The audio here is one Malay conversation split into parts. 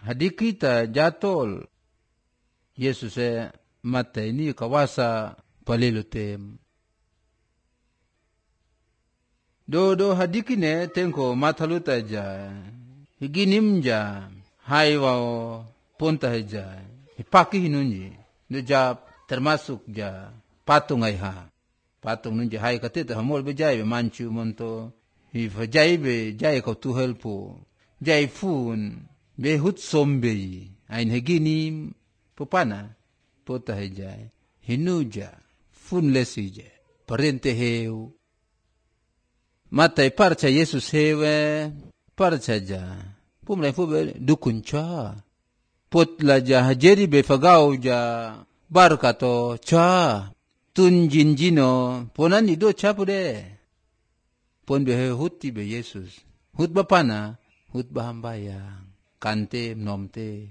hadi kita jatol. Yesus mata ini kawasa palilutem. Do hadi kine tengko mataluta ja. Higinim ja. Haiwao punta ja. Hipaki hinunji. Do termasuk ja patung aiha. Patung nunji hai katita hamol be jai be manchu monto. Hifa jai be jai kau tuhel po. Jai fun be hut sombe. Ain higinim pupana pota hejai hinuja fun lesije parente heu matai parcha Yesus hewe parcha ja pumlai fu be dukuncha potla ja hajeri be fagau ja barkato cha tunjinjino ponani do chapude pon be huti be Yesus hut bapana hut bahambaya kante nomte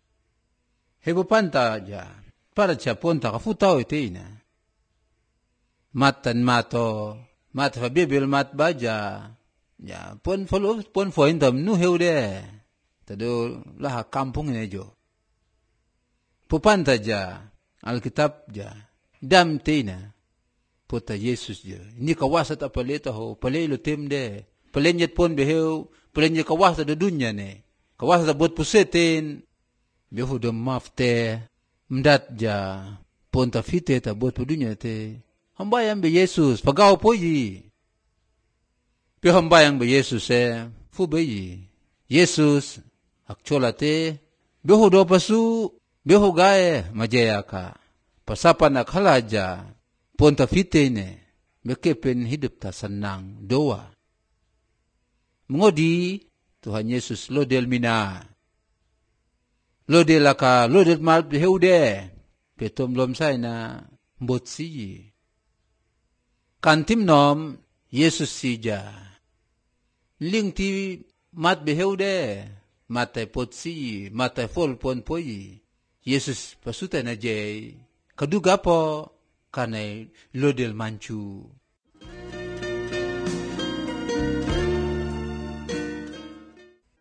hebo panta ja para cha ponta ka futao iteina matan mato mat fa bibel mat baja ya pon follow pon foindam nu heude tado lah kampung ne jo pupanta ja alkitab ja dam teina pota Yesus je ni kawasa ta paleta ho palelo temde palenyet pon beheu palenyet kawasa de dunya ne kawasa bot pusetin behu de mafte mdat ja ponta fite ta bot pudunya te hambayang be Yesus pagau poyi pe hambayang be Yesus fu beyi Yesus akchola te behu do pasu behu gae majaya ka pasapan akhalaja ponta fite ne bekepen hidup ta senang doa mengodi Tuhan Yesus lodel mina lode laka lode mal heude petom lom sai na mbotsi kantim nom Yesus sija lingti mat beheude matai potsi matai fol pon poi Yesus pasuta na je kaduga po kanai lodel manchu